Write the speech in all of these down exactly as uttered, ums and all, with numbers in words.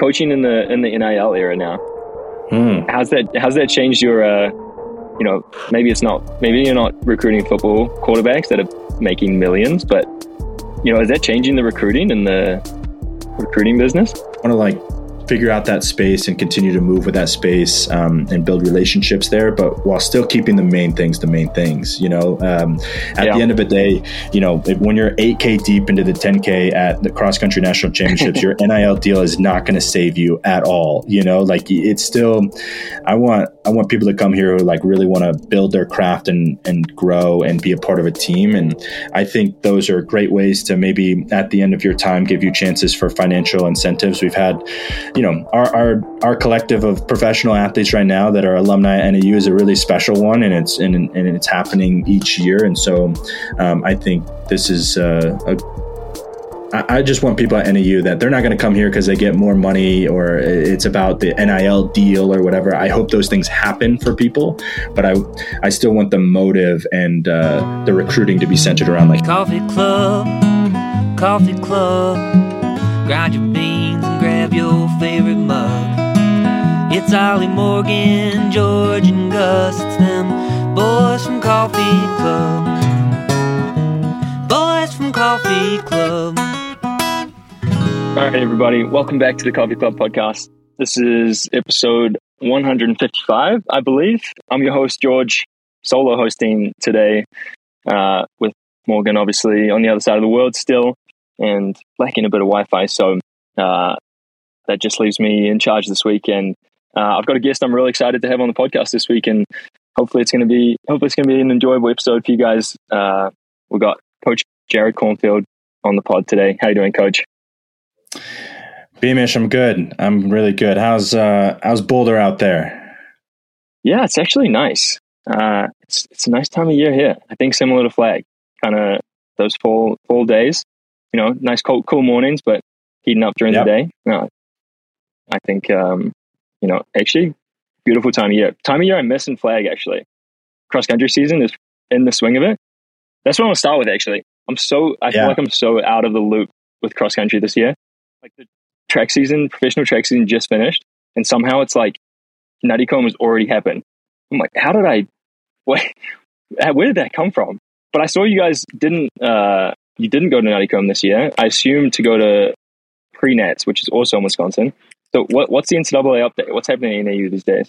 coaching in the in the N I L era now. Hmm. How's that how's that changed your uh, you know, maybe it's not maybe you're not recruiting football quarterbacks that are making millions, but you know, is that changing the recruiting and the recruiting business? I want to like figure out that space and continue to move with that space um, and build relationships there, but while still keeping the main things the main things. You know, um, at yeah. the end of the day, you know, if, when you're eight K deep into the ten K at the cross country national championships, your N I L deal is not going to save you at all. You know, like it's still, I want I want people to come here who like really want to build their craft and and grow and be a part of a team. And I think those are great ways to maybe at the end of your time give you chances for financial incentives. We've had, you know, our, our our collective of professional athletes right now that are alumni at N A U is a really special one, and it's and, and it's happening each year. And so um, I think this is uh, a I just want people at N A U that they're not going to come here because they get more money or it's about the N I L deal or whatever. I hope those things happen for people, but I I still want the motive and uh, the recruiting to be centered around like coffee club, coffee club, grind your beans and grab your favorite mug. It's Ollie Morgan, George and Gus. It's them boys from Coffee Club. Boys from Coffee Club. All right, everybody. Welcome back to the Coffee Club podcast. This is episode one hundred fifty-five, I believe. I'm your host, George, solo hosting today uh, with Morgan, obviously, on the other side of the world still and lacking a bit of Wi-Fi. So uh, that just leaves me in charge this week. And uh, I've got a guest I'm really excited to have on the podcast this week. And hopefully it's going to be hopefully it's going to be an enjoyable episode for you guys. Uh, we've got Coach Jared Cornfield on the pod today. How you doing, Coach? Beamish, I'm good. I'm really good. How's uh, how's Boulder out there? Yeah, it's actually nice. Uh, it's it's a nice time of year here. I think similar to Flag, kind of those fall fall days. You know, nice cold, cool mornings, but heating up during yep. the day. No, I think um, you know, actually, beautiful time of year. Time of year I miss in Flag actually. Cross country season is in the swing of it. That's what I want to start with. Actually, I'm so I yeah. feel like I'm so out of the loop with cross country this year. Like the track season, professional track season just finished, and somehow it's like Nuttycombe has already happened. I'm like, how did I? Wait, where did that come from? But I saw you guys didn't. Uh, you didn't go to Nuttycombe this year. I assumed to go to Pre-Nats, which is also in Wisconsin. So, what, what's the N C double A update? What's happening in A U these days?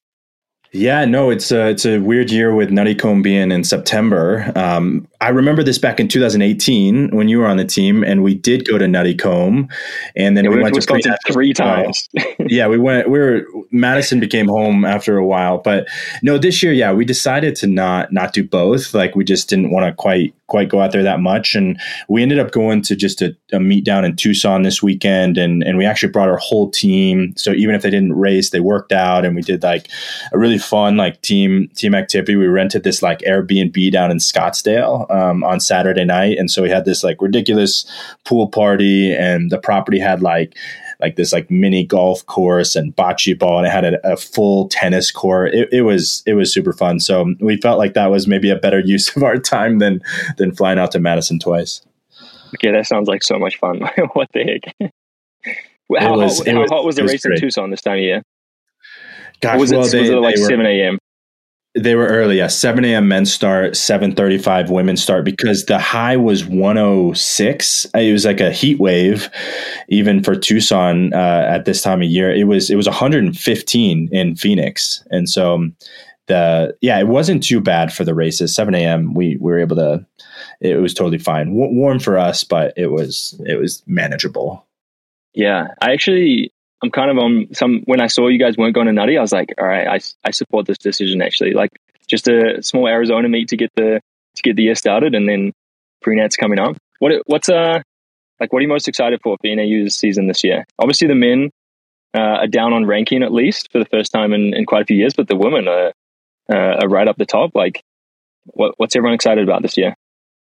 Yeah, no, it's a, it's a weird year with Nuttycombe being in September. Um, I remember this back in two thousand eighteen when you were on the team, and we did go to Nuttycombe, and then yeah, we, we went, went to Wisconsin three times. yeah, we went. We were Madison became home after a while, but no, this year, yeah, we decided to not not do both. Like we just didn't want to quite quite go out there that much, and we ended up going to just a, a meet down in Tucson this weekend, and and we actually brought our whole team. So even if they didn't race, they worked out, and we did like a really fun like team team activity. We rented this like Airbnb down in Scottsdale um, on Saturday night, and so we had this like ridiculous pool party, and the property had like like this like mini golf course and bocce ball, and it had a, a full tennis court. It, it was it was super fun. So we felt like that was maybe a better use of our time than than flying out to Madison twice. Okay, that sounds like so much fun. What the heck? How, was, hot, how was, hot was the was race great. in Tucson this time of year? Gosh, or was it, well, they, was it like were, seven a.m.? They were early, yeah. seven a.m. men's start, seven thirty-five women's start, because the high was one oh six. It was like a heat wave, even for Tucson uh, at this time of year. It was it was one hundred fifteen in Phoenix, and so the yeah, it wasn't too bad for the races. seven a.m. we, we were able to. It was totally fine. W- warm for us, but it was it was manageable. Yeah, I actually. I'm kind of on some, when I saw you guys weren't going to Nutty, I was like, all right, I, I support this decision actually. Like just a small Arizona meet to get the, to get the year started, and then Pre-Nats coming up. What, what's, uh, like, what are you most excited for for N A U's season this year? Obviously the men uh, are down on ranking at least for the first time in, in quite a few years, but the women are, uh, are right up the top. Like what, what's everyone excited about this year?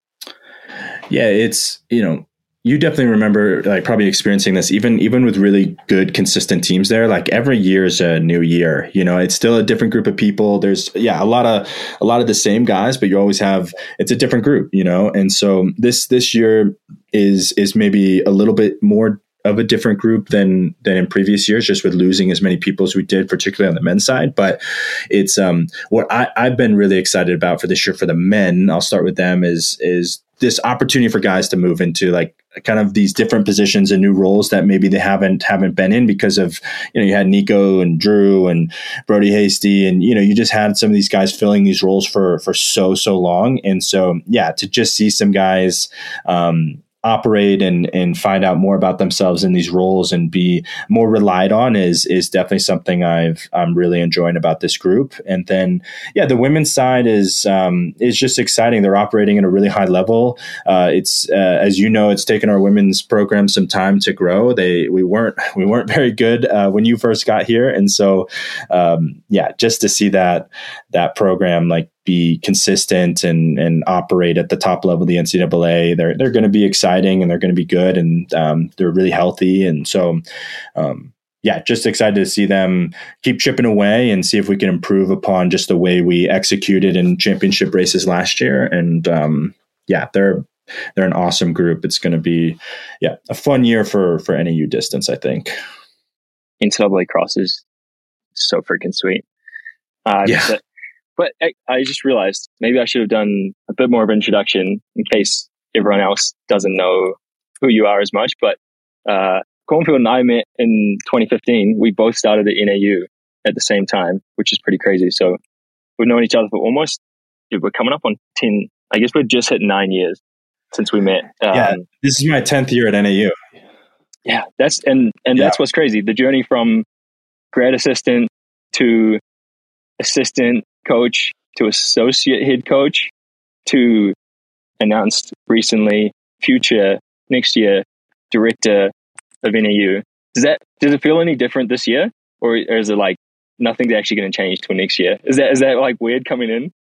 Yeah, it's, you know, you definitely remember like probably experiencing this even even with really good consistent teams there. Like every year is a new year, you know, it's still a different group of people. There's yeah, a lot of a lot of the same guys, but you always have it's a different group, you know. And so this this year is is maybe a little bit more of a different group than than in previous years, just with losing as many people as we did, particularly on the men's side. But it's um, what I, I've been really excited about for this year for the men. I'll start with them is is this opportunity for guys to move into like kind of these different positions and new roles that maybe they haven't haven't been in because of, you know, you had Nico and Drew and Brody Hasty, and you know, you just had some of these guys filling these roles for for so so long. And so yeah, to just see some guys um operate and and find out more about themselves in these roles and be more relied on is is definitely something I've I'm really enjoying about this group. And then yeah, the women's side is um is just exciting. They're operating at a really high level. Uh, it's uh, as you know, it's taken our women's program some time to grow. They we weren't we weren't very good uh, when you first got here, and so um, yeah, just to see that that program like be consistent and and operate at the top level of the N C double A. They're they're going to be exciting and they're going to be good, and um, they're really healthy. And so, um, yeah, just excited to see them keep chipping away and see if we can improve upon just the way we executed in championship races last year. And um, yeah, they're they're an awesome group. It's going to be yeah a fun year for for N A U distance, I think. N C double A cross is so freaking sweet. Uh, yeah. But, But I, I just realized maybe I should have done a bit more of an introduction in case everyone else doesn't know who you are as much. But uh, Cornfield and I met in twenty fifteen. We both started at N A U at the same time, which is pretty crazy. So we've known each other for almost, dude, we're coming up on ten. I guess we've just hit nine years since we met. Um, yeah, this is my tenth year at N A U. Yeah, that's and and yeah. that's what's crazy. The journey from grad assistant to assistant coach to associate head coach to announced recently future next year director of N A U. Does that does it feel any different this year, or, or is it like nothing's actually going to change till next year? Is that is that like weird coming in?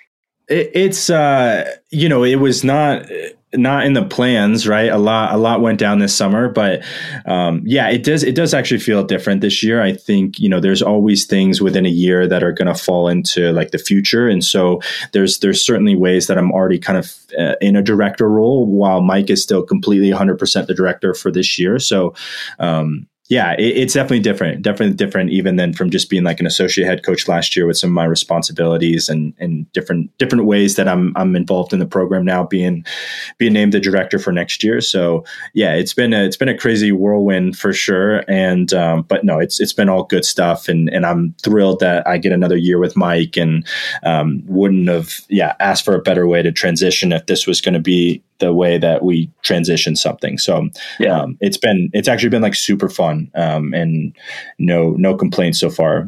It, it's uh, you know, it was not. Not in the plans, right? A lot, a lot went down this summer, but um, yeah, it does. It does actually feel different this year. I think, you know, there's always things within a year that are going to fall into like the future, and so there's there's certainly ways that I'm already kind of uh, in a director role, while Mike is still completely one hundred percent the director for this year. So. Um, Yeah, it, it's definitely different, definitely different even than from just being like an associate head coach last year with some of my responsibilities and, and different different ways that I'm I'm involved in the program now, being being named the director for next year. So yeah, it's been a, it's been a crazy whirlwind for sure. And um, but no, it's it's been all good stuff, and and I'm thrilled that I get another year with Mike, and um, wouldn't have yeah asked for a better way to transition if this was going to be the way that we transition something. So yeah, um, it's been, it's actually been like super fun, um, and no, no complaints so far.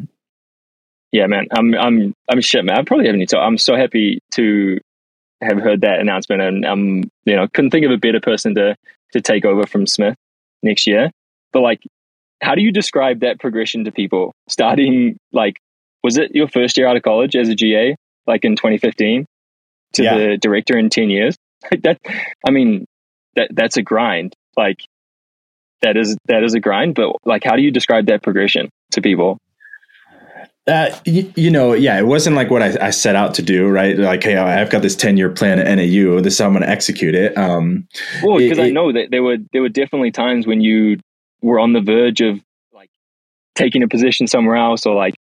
Yeah, man, I'm, I'm, I'm shit, man. I probably haven't, so I'm so happy to have heard that announcement, and um, you know, couldn't think of a better person to, to take over from Smith next year. But like, how do you describe that progression to people starting, like, was it your first year out of college as a G A, like in twenty fifteen to yeah. the director in ten years? That, I mean, that that's a grind. Like that is that is a grind. But like, how do you describe that progression to people? Uh, you, you know, yeah, it wasn't like what I, I set out to do, right? Like, hey, I've got this ten year plan at N A U. This is how I'm going to execute it. Um, well, because I know that there were there were definitely times when you were on the verge of like taking a position somewhere else, or like,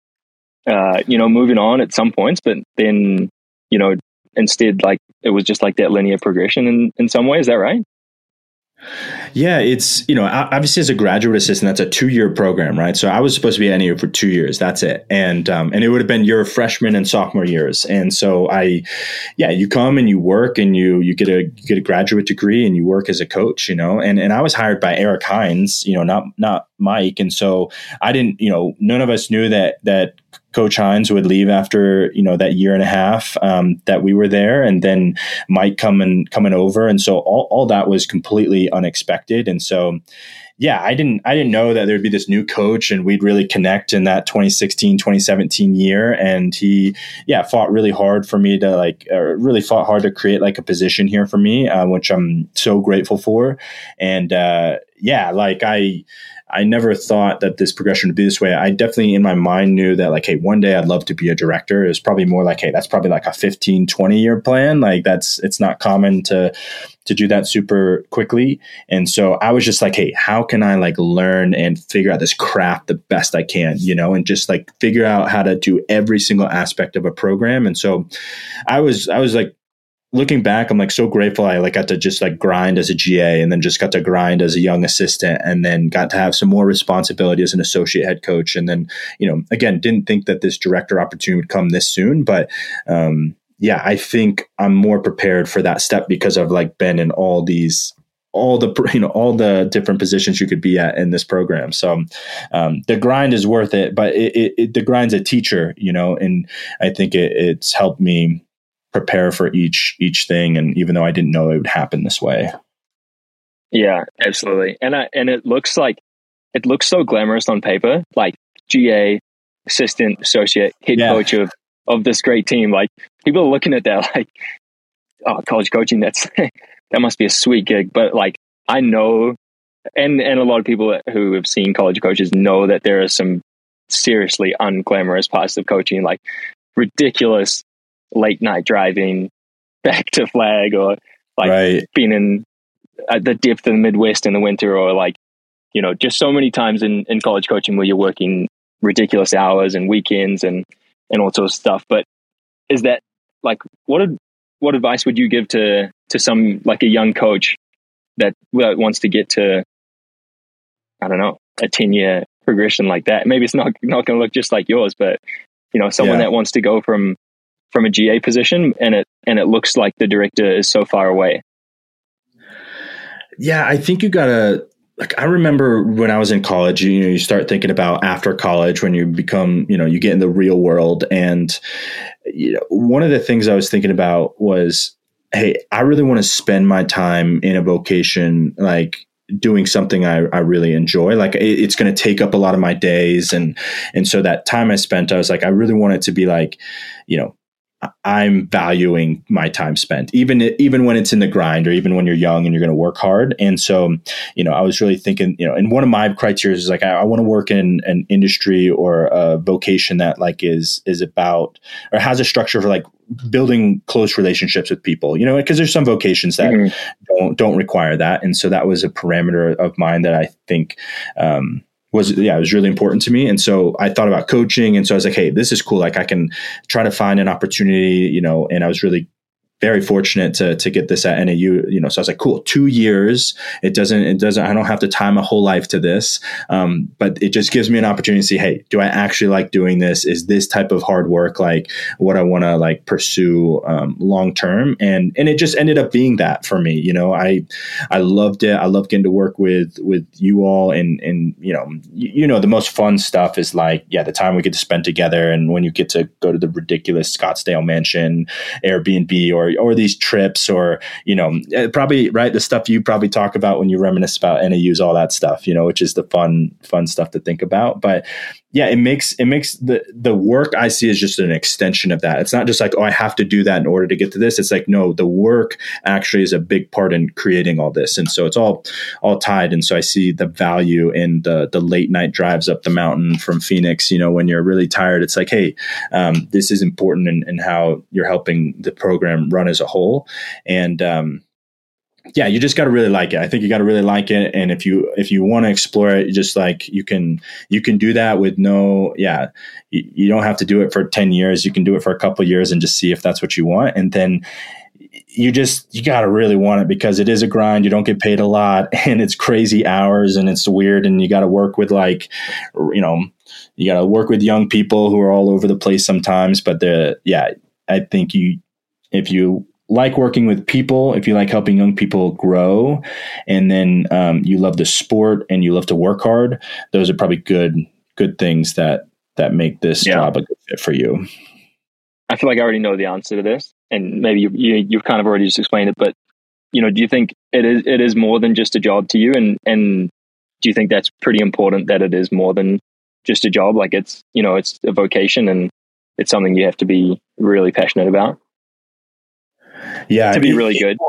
uh, you know, moving on at some points. But then, you know, instead, like it was just like that linear progression in, in some way. Is that right? Yeah, it's, you know, obviously as a graduate assistant, that's a two year program, right? So I was supposed to be at N A U for two years. That's it. And, um, and it would have been your freshman and sophomore years. And so I, yeah, you come and you work and you, you get a, you get a graduate degree and you work as a coach, you know, and, and I was hired by Eric Hines, you know, not, not Mike. And so I didn't, you know, none of us knew that, that Coach Hines would leave after, you know, that year and a half um, that we were there, and then Mike coming coming over, and so all, all that was completely unexpected. And so, yeah, I didn't I didn't know that there'd be this new coach and we'd really connect in that twenty sixteen, twenty seventeen year. And he, yeah, fought really hard for me to like, uh, really fought hard to create like a position here for me, uh, which I'm so grateful for. And uh, yeah, like I. I never thought that this progression would be this way. I definitely in my mind knew that like, hey, one day I'd love to be a director. It was probably more like, hey, that's probably like a fifteen, twenty year plan. Like that's, it's not common to, to do that super quickly. And so I was just like, hey, how can I like learn and figure out this craft the best I can, you know, and just like figure out how to do every single aspect of a program. And so I was, I was like, looking back, I'm like so grateful I like got to just like grind as a G A and then just got to grind as a young assistant and then got to have some more responsibility as an associate head coach. And then, you know, again, didn't think that this director opportunity would come this soon, but um, yeah, I think I'm more prepared for that step because I've like been in all these, all the, you know, all the different positions you could be at in this program. So um, the grind is worth it, but it, it, it, the grind's a teacher, you know, and I think it, it's helped me prepare for each each thing, and even though I didn't know it would happen this way. Yeah, absolutely. And I, and it looks like it looks so glamorous on paper, like G A, assistant, associate, head yeah. coach of of this great team. Like people are looking at that like, oh, college coaching, that's that must be a sweet gig. But like I know, and and a lot of people who have seen college coaches know that there are some seriously unglamorous parts of coaching, like ridiculous late night driving back to flag, or like right. being in at the depth of the Midwest in the winter, or like, you know, just so many times in, in college coaching where you're working ridiculous hours and weekends and, and all sorts of stuff. But is that like, what, what advice would you give to, to some, like a young coach that wants to get to, I don't know, a ten year progression like that? Maybe it's not, not going to look just like yours, but you know, someone yeah. that wants to go from, from a G A position and it and it looks like the director is so far away. Yeah, I think you gotta like I remember when I was in college, you know, you start thinking about after college when you become, you know, you get in the real world. And you know, one of the things I was thinking about was, hey, I really want to spend my time in a vocation like doing something I, I really enjoy. Like it, it's going to take up a lot of my days. And and so that time I spent, I was like, I really want it to be like, you know, I'm valuing my time spent, even even when it's in the grind, or even when you're young and you're going to work hard. And so, you know, I was really thinking, you know, and one of my criteria is like, I, I want to work in an industry or a vocation that like is is about or has a structure for like building close relationships with people, you know, because there's some vocations that mm-hmm. don't don't require that. And so that was a parameter of mine that I think um, was, yeah, it was really important to me. And so I thought about coaching. And so I was like, hey, this is cool. Like I can try to find an opportunity, you know, and I was really very fortunate to to get this at N A U, you know, so I was like, cool, two years. It doesn't, it doesn't, I don't have to tie my whole life to this. Um, but it just gives me an opportunity to see, hey, do I actually like doing this? Is this type of hard work like what I want to like pursue um, long term? And and it just ended up being that for me. You know, I I loved it. I love getting to work with with you all, and and you know, you, you know, the most fun stuff is like, yeah, the time we get to spend together, and when you get to go to the ridiculous Scottsdale mansion, Airbnb, or or these trips, or, you know, probably, right, the stuff you probably talk about when you reminisce about N A U's, all that stuff, you know, which is the fun, fun stuff to think about. But yeah, it makes, it makes the, the work I see is just an extension of that. It's not just like, oh, I have to do that in order to get to this. It's like, no, the work actually is a big part in creating all this. And so it's all, all tied. And so I see the value in the, the late night drives up the mountain from Phoenix, you know, when you're really tired, it's like, hey, um, this is important in, in how you're helping the program run as a whole. And, um, yeah, you just got to really like it. I think you got to really like it. And if you, if you want to explore it, just like you can, you can do that with no, yeah, you, you don't have to do it for ten years. You can do it for a couple of years and just see if that's what you want. And then you just, you got to really want it, because it is a grind. You don't get paid a lot, and it's crazy hours, and it's weird. And you got to work with like, you know, you got to work with young people who are all over the place sometimes. But the, yeah, I think you, if you like working with people, if you like helping young people grow, and then um, you love the sport and you love to work hard, those are probably good, good things that, that make this yeah. job a good fit for you. I feel like I already know the answer to this, and maybe you, you, you've kind of already just explained it, but you know, do you think it is, it is more than just a job to you? And, and do you think that's pretty important, that it is more than just a job? Like it's, you know, it's a vocation, and it's something you have to be really passionate about. Yeah, to be really good.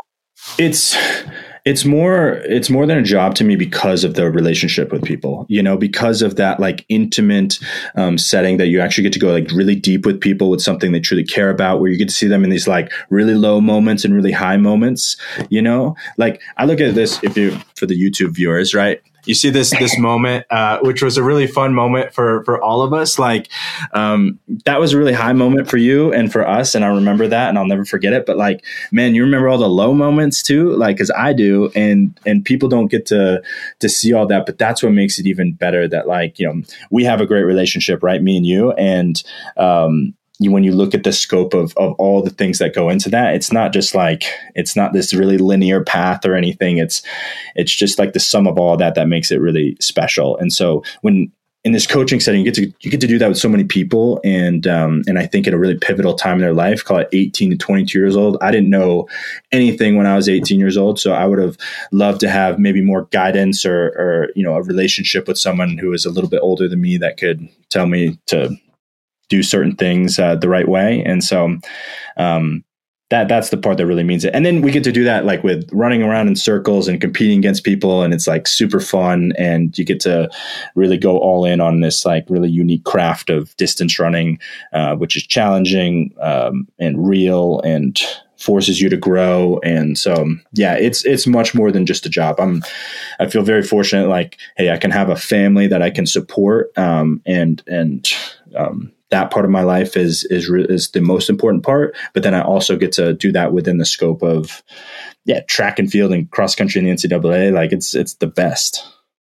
It's it's more it's more than a job to me because of the relationship with people, you know, because of that like intimate um, setting that you actually get to go like really deep with people with something they truly care about, where you get to see them in these like really low moments and really high moments, you know. Like I look at this, if you for the YouTube viewers, right? You see this this moment, uh, which was a really fun moment for for all of us. Like um, that was a really high moment for you and for us, and I remember that, and I'll never forget it. But like, man, you remember all the low moments too, like because I do, and and people don't get to to see all that. But that's what makes it even better. That like you know we have a great relationship, right? Me and you, and um, you, when you look at the scope of of all the things that go into that, it's not just like it's not this really linear path or anything. It's it's just like the sum of all that that makes it really special. And so when in this coaching setting, you get to you get to do that with so many people, and um, and I think at a really pivotal time in their life, call it eighteen to twenty-two years old. I didn't know anything when I was eighteen years old, so I would have loved to have maybe more guidance or or you know a relationship with someone who is a little bit older than me that could tell me to do certain things uh, the right way. And so um, that that's the part that really means it. And then we get to do that like with running around in circles and competing against people. And it's like super fun. And you get to really go all in on this like really unique craft of distance running, uh, which is challenging um, and real and forces you to grow. And so, yeah, it's, it's much more than just a job. I'm, I feel very fortunate. Like, hey, I can have a family that I can support. Um, and, and, um, that part of my life is, is, is the most important part. But then I also get to do that within the scope of, yeah, track and field and cross country in the N C double A. Like it's, it's the best.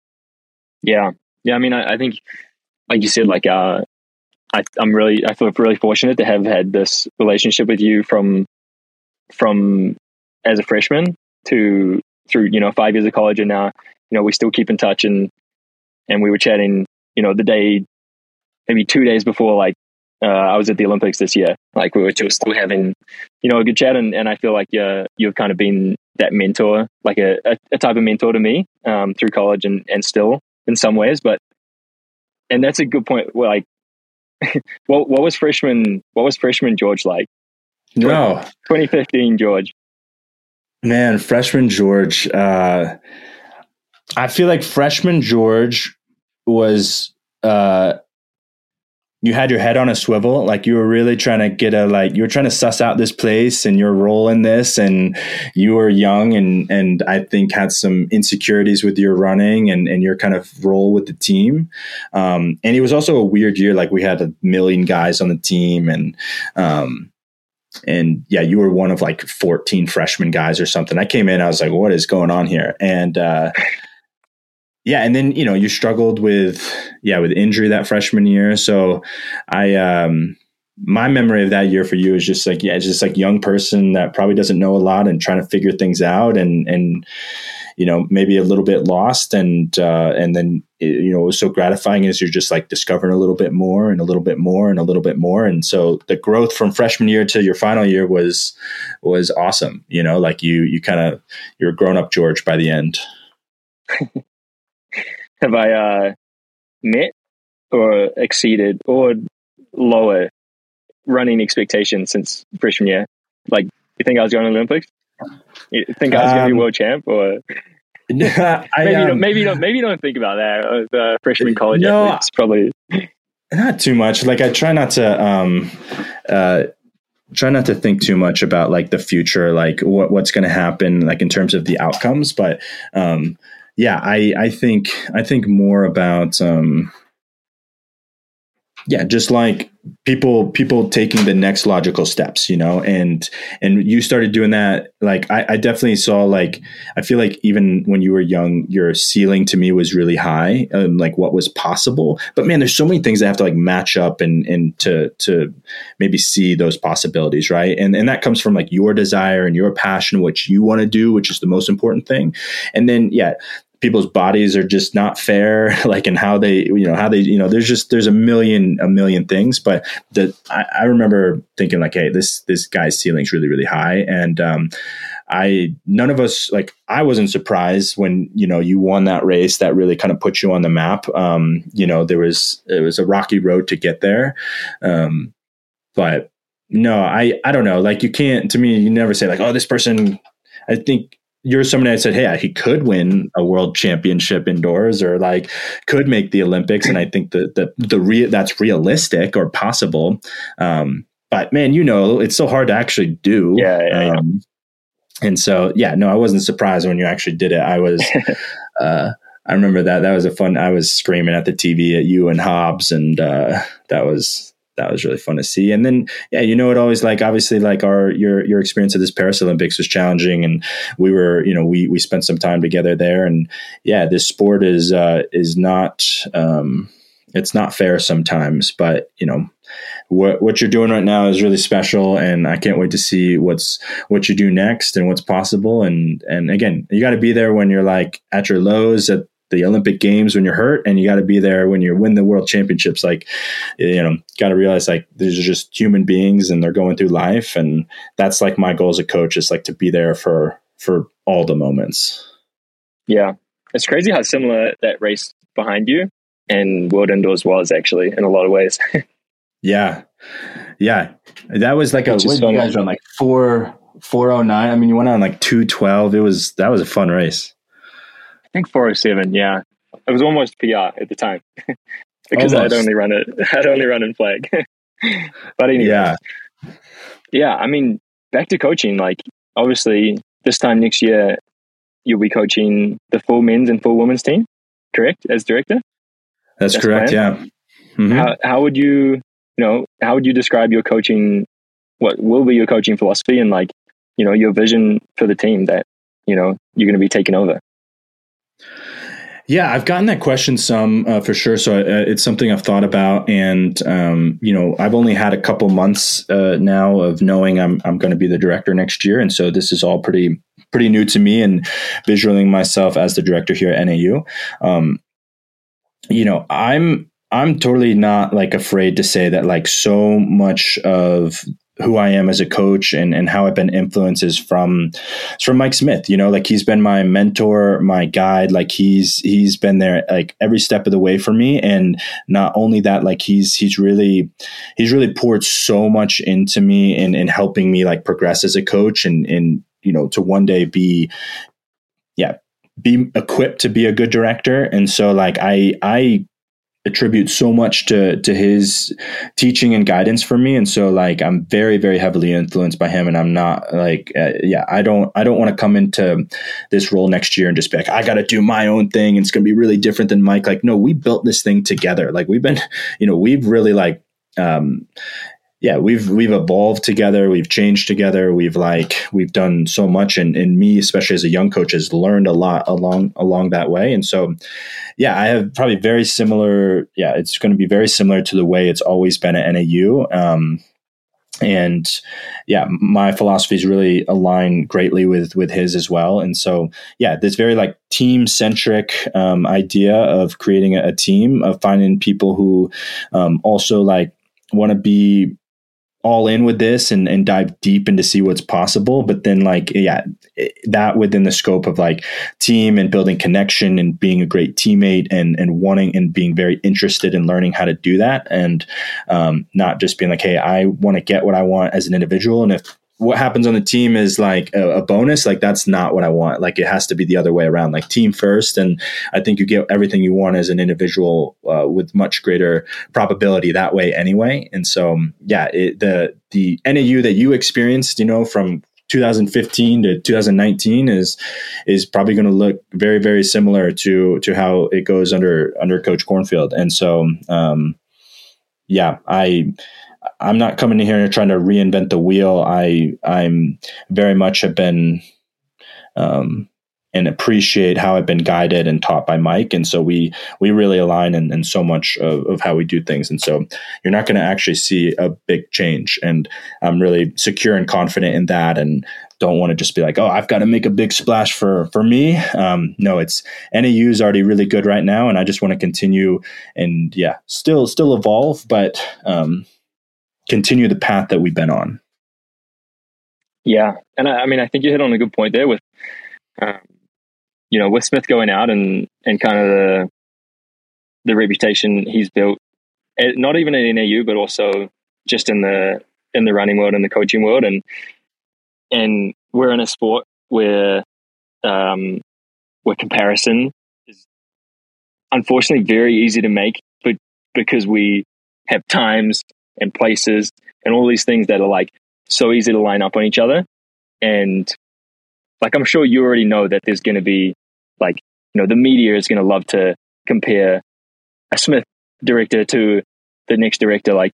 Yeah. Yeah. I mean, I, I think, like you said, like, uh, I, I'm really, I feel really fortunate to have had this relationship with you from, from as a freshman to through, you know, five years of college. And now, you know, we still keep in touch, and, and we were chatting, you know, the day, maybe two days before, like, uh, I was at the Olympics this year. Like we were just still having, you know, a good chat. And, and I feel like uh, you've kind of been that mentor, like a, a, a type of mentor to me um, through college and, and still in some ways. But, and that's a good point. Well, like, what, what was freshman, what was freshman George like? No. twenty fifteen George. Man, freshman George. Uh, I feel like freshman George was, uh, you had your head on a swivel. Like you were really trying to get a, like, you were trying to suss out this place and your role in this. And you were young and, and I think had some insecurities with your running and, and your kind of role with the team. Um, and it was also a weird year. Like we had a million guys on the team and, um, and yeah, you were one of like fourteen freshman guys or something. I came in, I was like, what is going on here? And, uh, yeah. And then, you know, you struggled with, yeah, with injury that freshman year. So I, um, my memory of that year for you is just like, yeah, it's just like young person that probably doesn't know a lot and trying to figure things out and, and, you know, maybe a little bit lost. And, uh, and then, it, you know, it was so gratifying as you're just like discovering a little bit more and a little bit more and a little bit more. And so the growth from freshman year to your final year was, was awesome. You know, like you, you kind of, you're a grown up George by the end. Have I, uh, met or exceeded or lower running expectations since freshman year? Like, you think I was going to the Olympics? You think I was um, going to be world champ? Or I, maybe, um, you don't, maybe you don't. Maybe you don't think about that. The freshman college no, athletes probably not too much. Like I try not to. Um, uh, try not to think too much about like the future, like what what's going to happen, like in terms of the outcomes. But um, yeah, I I think I think more about. Um, Yeah, just like people, people taking the next logical steps, you know, and, and you started doing that. Like, I, I definitely saw, like, I feel like even when you were young, your ceiling to me was really high, um, like what was possible. But man, there's so many things that have to like match up and, and to, to maybe see those possibilities. Right. And, and that comes from like your desire and your passion, what you want to do, which is the most important thing. And then, yeah, people's bodies are just not fair, like in how they, you know, how they, you know, there's just, there's a million, a million things. But the, I, I remember thinking like, hey, this, this guy's ceiling's really, really high. And, um, I, none of us, like, I wasn't surprised when, you know, you won that race that really kind of put you on the map. Um, you know, there was, it was a rocky road to get there. Um, but no, I, I don't know. Like you can't, to me, you never say like, oh, this person, I think you're somebody that said, hey, he could win a world championship indoors or like could make the Olympics. And I think that the, the re- that's realistic or possible. Um, but man, you know, it's so hard to actually do. Yeah, yeah, um, yeah. And so, yeah, no, I wasn't surprised when you actually did it. I was, uh, I remember that. That was a fun, I was screaming at the T V at you and Hobbs. And uh, that was, that was really fun to see. And then, yeah, you know, it always like, obviously like our, your, your experience of this Paris Olympics was challenging, and we were, you know, we, we spent some time together there, and yeah, this sport is, uh, is not, um, it's not fair sometimes, but you know, what, what you're doing right now is really special, and I can't wait to see what's, what you do next and what's possible. And, and again, you got to be there when you're like at your lows at the Olympic Games when you're hurt, and you got to be there when you win the world championships. Like, you know, got to realize like these are just human beings and they're going through life. And that's like my goal as a coach, is like to be there for, for all the moments. Yeah. It's crazy how similar that race behind you and World Indoors was actually in a lot of ways. yeah. Yeah. That was like Which a, what did you guys run like four, four oh nine. I mean, you went on like two twelve. It was, that was a fun race. I think four oh seven, yeah. It was almost P R at the time because Almost. I'd only run it. I'd only run in flag. But anyway, yeah, yeah. I mean, back to coaching. Like, obviously, this time next year, you'll be coaching the full men's and full women's team, correct? As director. that's, that's correct. Plan? Yeah. Mm-hmm. How how would you, you know, how would you describe your coaching? What will be your coaching philosophy, and like, you know, your vision for the team that, you know, you're going to be taking over? Yeah, I've gotten that question some uh, for sure. So uh, it's something I've thought about, and um, you know, I've only had a couple months uh, now of knowing I'm I'm going to be the director next year, and so this is all pretty pretty new to me, and visualizing myself as the director here at N A U. Um, you know, I'm I'm totally not like afraid to say that like so much of who I am as a coach and, and how I've been influenced is from, it's from Mike Smith, you know, like he's been my mentor, my guide, like he's, he's been there like every step of the way for me. And not only that, like he's, he's really, he's really poured so much into me and, and helping me like progress as a coach and, and, you know, to one day be, yeah, be equipped to be a good director. And so like, I, I, attribute so much to to his teaching and guidance for me, and so like I'm very very heavily influenced by him, and I'm not like uh, yeah I don't I don't want to come into this role next year and just be like I got to do my own thing and it's going to be really different than Mike. Like no, we built this thing together. Like we've been you know we've really like um yeah, we've we've evolved together, we've changed together, we've like we've done so much, and, and me, especially as a young coach, has learned a lot along along that way. And so, yeah, I have probably very similar. Yeah, it's going to be very similar to the way it's always been at N A U. Um, and yeah, my philosophies really align greatly with with his as well. And so, yeah, this very like team centric um, idea of creating a, a team, of finding people who um, also like want to be all in with this and, and dive deep into see what's possible. But then like, yeah, that within the scope of like team and building connection and being a great teammate and, and wanting and being very interested in learning how to do that. And um, not just being like, hey, I want to get what I want as an individual. And if what happens on the team is like a, a bonus, like that's not what I want. Like it has to be the other way around, like team first. And I think you get everything you want as an individual uh, with much greater probability that way anyway. And so, yeah, it, the, the N A U that you experienced, you know, from two thousand fifteen to two thousand nineteen is, is probably going to look very, very similar to, to how it goes under, under Coach Cornfield. And so, um, yeah, I, I'm not coming in here and trying to reinvent the wheel. I, I'm very much have been, um, and appreciate how I've been guided and taught by Mike. And so we, we really align in, in so much of, of how we do things. And so you're not going to actually see a big change. And I'm really secure and confident in that. And don't want to just be like, oh, I've got to make a big splash for, for me. Um, no, it's N A U is already really good right now. And I just want to continue and yeah, still, still evolve, but, um, continue the path that we've been on. Yeah. And I, I mean, I think you hit on a good point there with, um, you know, with Smith going out and, and kind of the, the reputation he's built, not even at N A U, but also just in the, in the running world and the coaching world. And, and we're in a sport where um, where comparison is unfortunately very easy to make, but because we have times and places and all these things that are like so easy to line up on each other. And like, I'm sure you already know that there's going to be like, you know, the media is going to love to compare a Smith director to the next director. Like,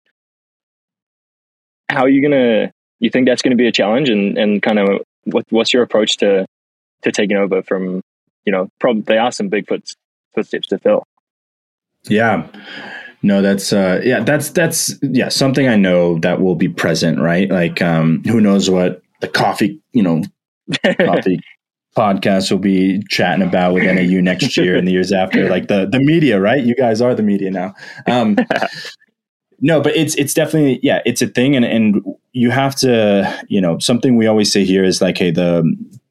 how are you going to, you think that's going to be a challenge? And, and kind of what, what's your approach to, to taking over from, you know, probably there are some big foot, footsteps to fill. Yeah. No, that's, uh, yeah, that's, that's, yeah, something I know that will be present, right? Like, um, who knows what the coffee, you know, coffee podcast will be chatting about with N A U next year and the years after, like the, the media, right? You guys are the media now. Um, no, but it's, it's definitely, yeah, it's a thing. And, and you have to, you know, something we always say here is like, hey, the,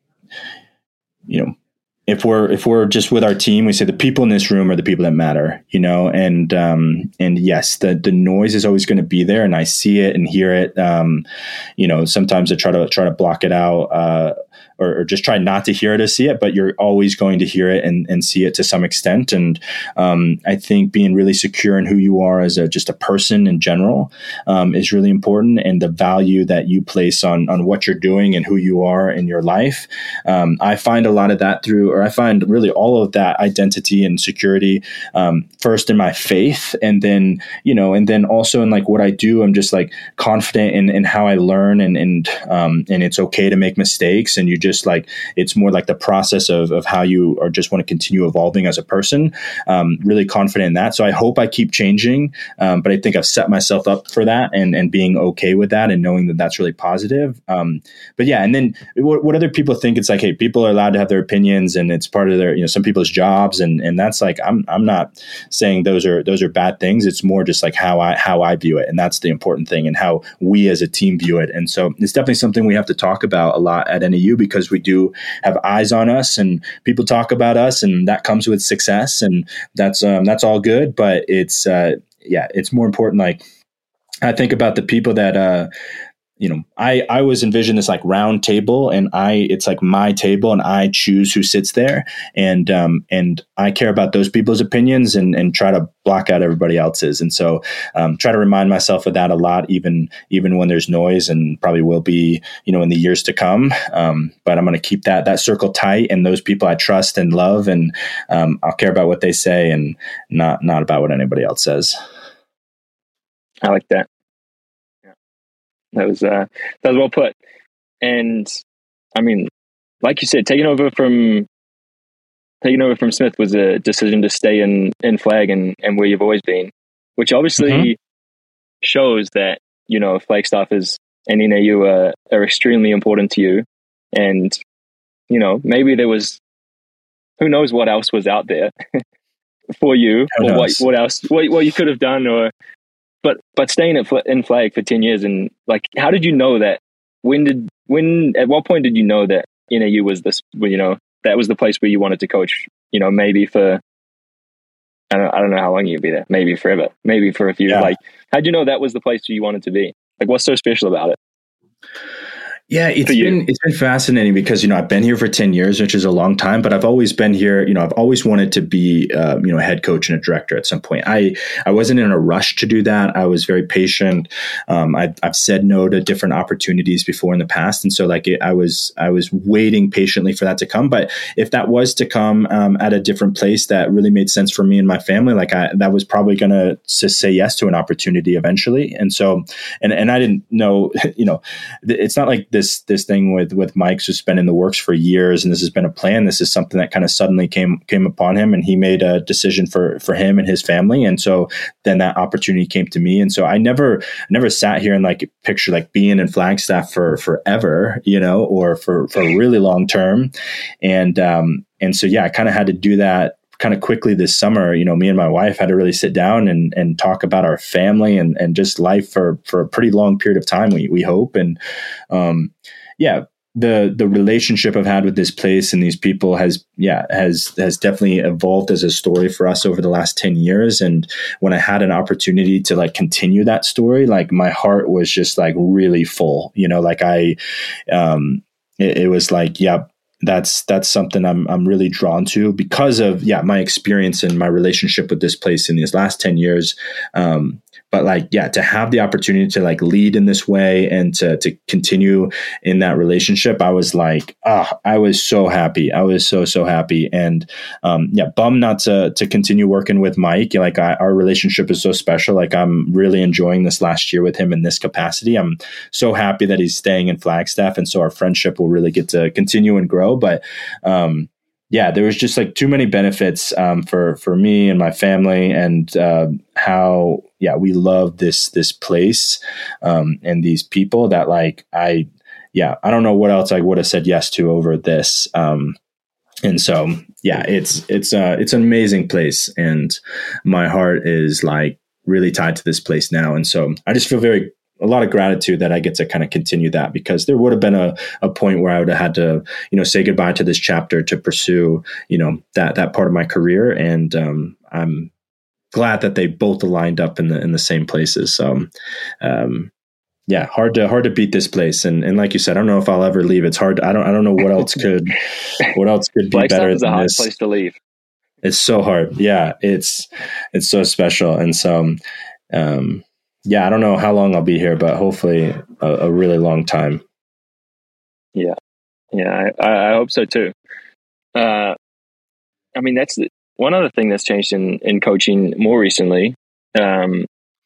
you know, if we're, if we're just with our team, we say the people in this room are the people that matter, you know, and, um, and yes, the, the noise is always going to be there and I see it and hear it. Um, you know, sometimes I try to, try to block it out, uh, or, or just try not to hear it or see it, but you're always going to hear it and, and see it to some extent. And um, I think being really secure in who you are as a, just a person in general um, is really important. And the value that you place on, on what you're doing and who you are in your life. Um, I find a lot of that through, or I find really all of that identity and security um, first in my faith. And then, you know, and then also in like what I do, I'm just like confident in, in how I learn and, and, um, and it's okay to make mistakes. And you just Just like it's more like the process of of how you or just want to continue evolving as a person. Um, really confident in that. So I hope I keep changing, um, but I think I've set myself up for that and and being okay with that and knowing that that's really positive. Um, but yeah, and then what, what other people think, it's like, hey, people are allowed to have their opinions and it's part of their, you know, some people's jobs, and and that's like I'm I'm not saying those are those are bad things. It's more just like how I how I view it, and that's the important thing, and how we as a team view it. And so it's definitely something we have to talk about a lot at N A U because we do have eyes on us and people talk about us, and that comes with success, and that's um, that's all good. But it's uh, yeah, it's more important. Like I think about the people that uh, you know, I I always envision this like round table, and I it's like my table, and I choose who sits there, and um and I care about those people's opinions and and try to block out everybody else's. And so um, try to remind myself of that a lot, even even when there's noise, and probably will be, you know, in the years to come. Um, but I'm going to keep that that circle tight, and those people I trust and love, and um, I'll care about what they say and not not about what anybody else says. I like that. That was uh, that was well put. And I mean, like you said, taking over from taking over from Smith was a decision to stay in, in Flag and, and where you've always been, which obviously mm-hmm. shows that, you know, Flagstaff is and N A U are, are extremely important to you. And, you know, maybe there was, who knows what else was out there for you, who or what, what else, what, what you could have done, or But but staying at in Flag for ten years, and like, how did you know that? When did when at what point did you know that N A U was this? You know, that was the place where you wanted to coach. You know, maybe for I don't I don't know how long you'd be there. Maybe forever. Maybe for a few. Yeah. Like, how'd you know that was the place where you wanted to be? Like, what's so special about it? Yeah, it's been it's been fascinating because, you know, I've been here for ten years, which is a long time, but I've always been here. You know, I've always wanted to be, uh, you know, a head coach and a director at some point. I, I wasn't in a rush to do that. I was very patient. Um, I, I've said no to different opportunities before in the past. And so like it, I was, I was waiting patiently for that to come. But if that was to come um, at a different place that really made sense for me and my family, like I, that was probably going to say yes to an opportunity eventually. And so, and, and I didn't know, you know, it's not like this, This this thing with with Mike's who's been in the works for years, and this has been a plan. This is something that kind of suddenly came came upon him, and he made a decision for for him and his family. And so then that opportunity came to me, and so I never never sat here and like picture like being in Flagstaff for forever, you know, or for for a really long term. And um and so yeah, I kind of had to do that kind of quickly this summer. You know, me and my wife had to really sit down and, and talk about our family and, and just life for, for a pretty long period of time, we, we hope. And, um, yeah, the, the relationship I've had with this place and these people has, yeah, has, has definitely evolved as a story for us over the last ten years. And when I had an opportunity to like continue that story, like my heart was just like really full, you know, like I, um, it, it was like, yep, that's that's something I'm I'm really drawn to because of yeah my experience and my relationship with this place in these last ten years. Um, but like yeah, to have the opportunity to like lead in this way and to to continue in that relationship, I was like, ah, oh, I was so happy. I was so so happy, and um, yeah, bummed not to to continue working with Mike. Like I, our relationship is so special. Like I'm really enjoying this last year with him in this capacity. I'm so happy that he's staying in Flagstaff, and so our friendship will really get to continue and grow. But um, yeah, there was just like too many benefits um, for for me and my family, and uh, how yeah we love this this place um, and these people that like I yeah I don't know what else I would have said yes to over this. Um, and so yeah, it's it's uh, it's an amazing place, and my heart is like really tied to this place now, and so I just feel very. a lot of gratitude that I get to kind of continue that, because there would have been a, a point where I would have had to, you know, say goodbye to this chapter to pursue, you know, that, that part of my career. And um, I'm glad that they both aligned up in the, in the same places. So um, yeah, hard to, hard to beat this place. And, and like you said, I don't know if I'll ever leave. It's hard. I don't, I don't know what else could, what else could be better is than a hard this. place to leave. It's so hard. Yeah. It's, it's so special. And so, um, yeah, I don't know how long I'll be here, but hopefully a, a really long time. Yeah. Yeah. I, I hope so too. Uh, I mean, that's the, one other thing that's changed in, in coaching more recently. Um,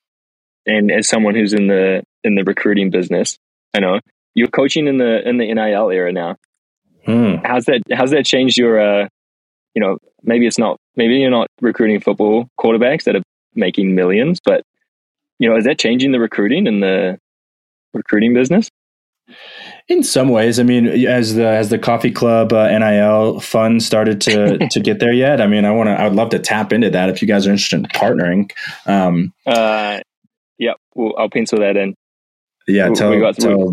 and as someone who's in the, in the recruiting business, I know you're coaching in the, in the N I L era now. Hmm. How's that, how's that changed your, uh, you know, maybe it's not, maybe you're not recruiting football quarterbacks that are making millions, but you know, is that changing the recruiting and the recruiting business? In some ways, I mean, as the as the coffee club uh, N I L fund started to to get there yet. I mean, I want to. I would love to tap into that if you guys are interested in partnering. Um, uh, yeah, well, I'll pencil that in. Yeah, we, tell. we got, tell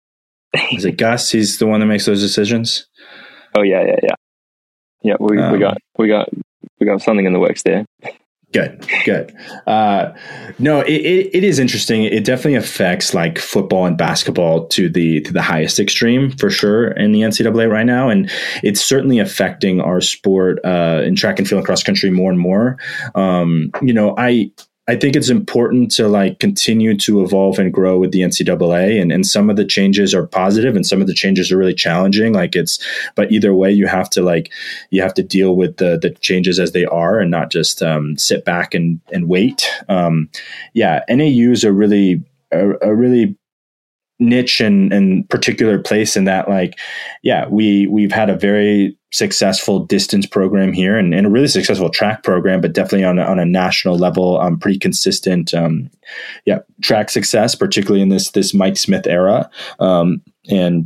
is it Gus? He's the one that makes those decisions. Oh yeah, yeah, yeah, yeah. We um, we got we got we got something in the works there. Good, good. Uh, no, it, it, it is interesting. It definitely affects like football and basketball to the to the highest extreme for sure in the N C double A right now, and it's certainly affecting our sport uh, in track and field and cross country more and more. Um, you know, I. I think it's important to like continue to evolve and grow with the N C double A, and, and some of the changes are positive and some of the changes are really challenging. Like it's, but either way, you have to like, you have to deal with the the changes as they are and not just um, sit back and, and wait. Um, yeah. N A Us are really, a, a really niche and, and particular place in that like, yeah, we, we've had a very successful distance program here and, and a really successful track program, but definitely on a, on a national level, um, pretty consistent, um, yeah, track success, particularly in this, this Mike Smith era. Um, and,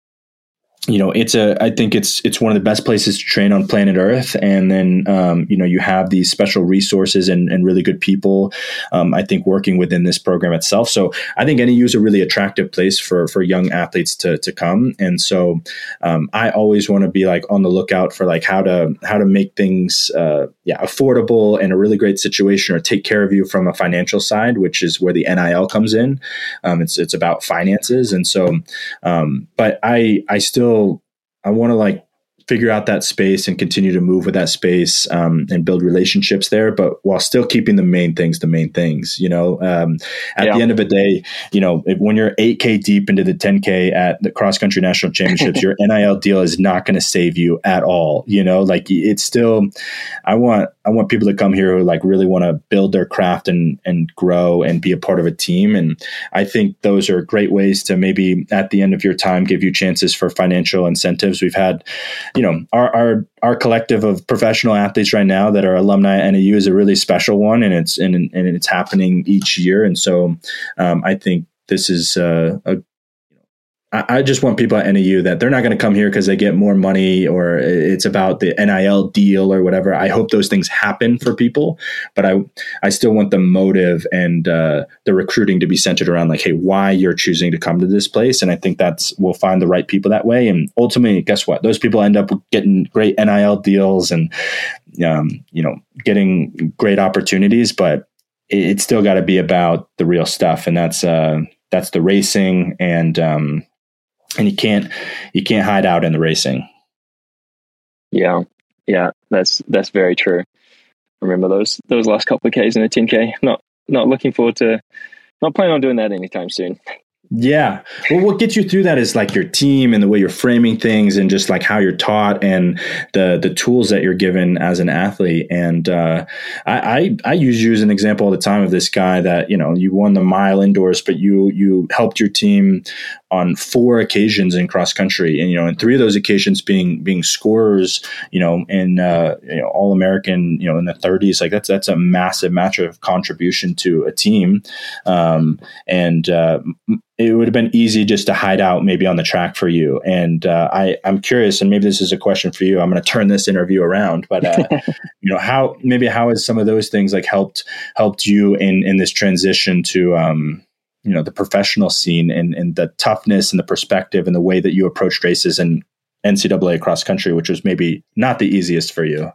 you know, it's a, I think it's, it's one of the best places to train on planet Earth. And then, um, you know, you have these special resources and, and really good people, um, I think working within this program itself. So I think N A U is a really attractive place for, for young athletes to, to come. And so, um, I always want to be like on the lookout for like how to, how to make things, uh, yeah, affordable and a really great situation or take care of you from a financial side, which is where the N I L comes in. Um, it's, it's about finances. And so, um, but I, I still, I want to like figure out that space and continue to move with that space um, and build relationships there, but while still keeping the main things, the main things, you know, um, at yeah. the end of the day, you know, if, when you're eight K deep into the ten K at the cross country national championships, your N I L deal is not going to save you at all. You know, like it's still, I want, I want people to come here who like really want to build their craft and, and grow and be a part of a team. And I think those are great ways to maybe at the end of your time, give you chances for financial incentives. We've had, you know, our, our, our collective of professional athletes right now that are alumni at N A U is a really special one, and it's, and, and it's happening each year. And so um, I think this is uh, a, I just want people at N A U that they're not going to come here because they get more money or it's about the N I L deal or whatever. I hope those things happen for people, but I I still want the motive and uh, the recruiting to be centered around like, hey, why you're choosing to come to this place. And I think that's, we'll find the right people that way. And ultimately, guess what? Those people end up getting great N I L deals and, um, you know, getting great opportunities, but it's still got to be about the real stuff. And that's, uh, that's the racing and, um, and you can't you can't hide out in the racing. Yeah, yeah, that's that's very true. Remember those those last couple of Ks in a ten K. Not not looking forward to, not planning on doing that anytime soon. Yeah. Well, what gets you through that is like your team and the way you're framing things and just like how you're taught and the the tools that you're given as an athlete. And uh, I, I I use you as an example all the time of this guy that, you know, you won the mile indoors, but you you helped your team on four occasions in cross country, and you know, and three of those occasions being being scorers, you know, in uh, you know, All American, you know, in the thirties. Like that's that's a massive, massive contribution to a team, um, and uh, it would have been easy just to hide out maybe on the track for you. And uh, I I'm curious, and maybe this is a question for you. I'm going to turn this interview around, but uh, you know, how maybe how has some of those things like helped helped you in in this transition to um, you know, the professional scene and, and the toughness and the perspective and the way that you approached races in N C double A cross country, which was maybe not the easiest for you?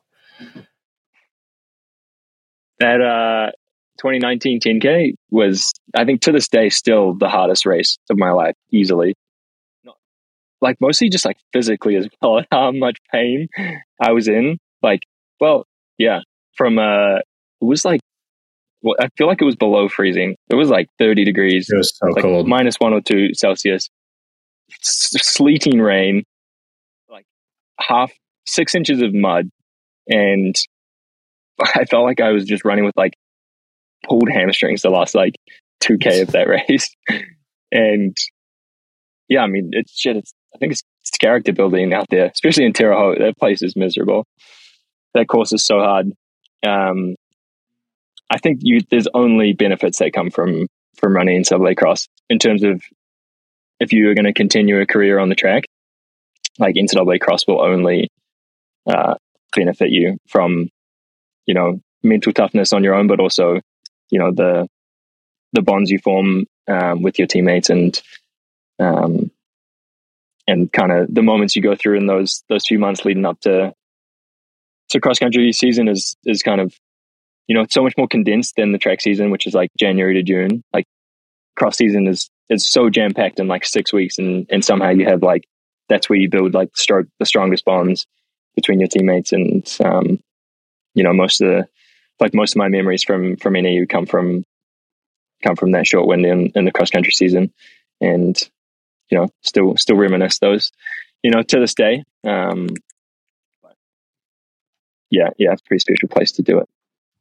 That uh, twenty nineteen ten K was, I think to this day, still the hardest race of my life, easily. Not, like mostly just like physically as well, how much pain I was in. Like, well, yeah, from, uh, it was like, well, I feel like it was below freezing. It was like thirty degrees. It was so like cold. Minus one or two Celsius. S- sleeting rain. Like half, six inches of mud. And I felt like I was just running with like pulled hamstrings the last like two K of that race. And yeah, I mean, it's shit. It's, I think it's, it's character building out there, especially in Terre Haute. That place is miserable. That course is so hard. Um, I think you, there's only benefits that come from, from running in Subway Cross in terms of if you are going to continue a career on the track, like N C double A Cross will only uh, benefit you from, you know, mental toughness on your own, but also, you know, the, the bonds you form um, with your teammates and, um, and kind of the moments you go through in those, those few months leading up to, to cross country season is, is kind of, you know, it's so much more condensed than the track season, which is like January to June. Like cross season is, is so jam packed in like six weeks. And, and somehow you have like, that's where you build like stroke, the strongest bonds between your teammates. And, um, you know, most of the, like most of my memories from, from N A U come from, come from that short window in, in the cross country season. And, you know, still, still reminisce those, you know, to this day. Um, but yeah, yeah, it's a pretty special place to do it.